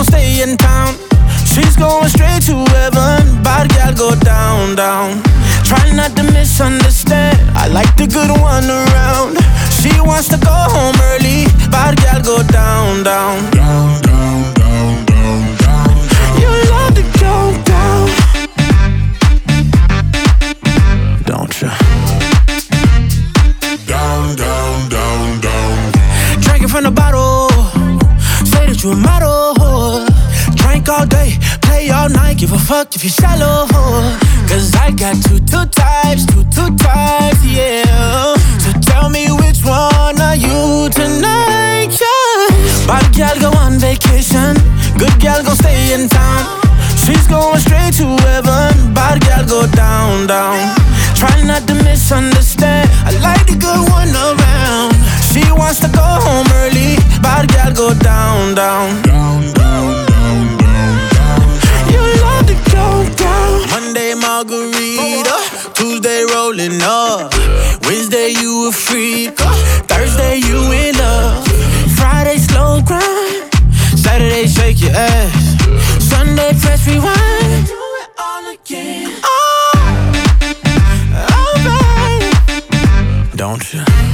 stay in town. She's going straight to heaven. Bad gal go down, down. Try not to misunderstand. I like the good one around. She wants to go home early. Bad gal go down, down. Down, down, down, down, down. You love to go down. Don't you? Down, down, down, down. Drinking from the bottle. Say that you a model. Drink all day, play all night. Give a fuck if you're shallow. Cause I got two types, yeah. So tell me which one are you tonight, yeah. Bad gal go on vacation. Good gal go stay in town. She's going straight to heaven. Bad gal go down, down. Try not to misunderstand. I like the good one around. She wants to go home early. Bad gal go down, down. Down, down, down, down, down. You love to go down. Monday margarita, Tuesday rolling up, Wednesday you a freak, Thursday you in love, Friday slow grind, Saturday shake your ass, Sunday press rewind. Do it all again. Oh, babe. Don't you?